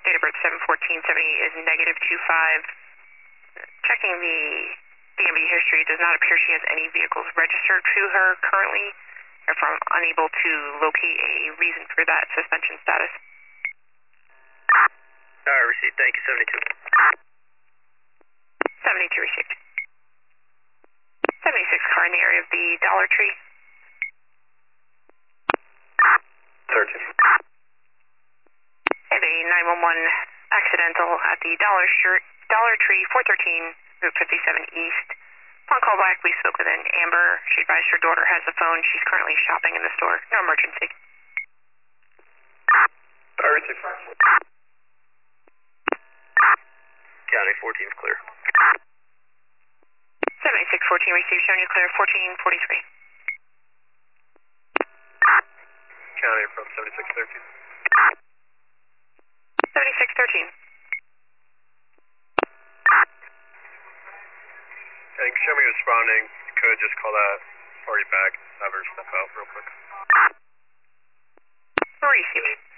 date of birth 7/14/78 is -25. Checking the DMV history, it does not appear she has any vehicles registered to her currently. Therefore, I'm unable to locate a reason for that suspension status. Received. Thank you. 72. 72 received. 76 car in the area of the Dollar Tree. 13. I have a 911 accidental at the Dollar Tree, 413, Route 57 East. Upon call back, we spoke with an Amber. She advised her daughter has the phone. She's currently shopping in the store. No emergency. Received. County 14 is clear. 7614 received, showing you clear, 1443. County from 7613. 7613. And show me responding. You could just call that party back. Have her step out real quick. Received.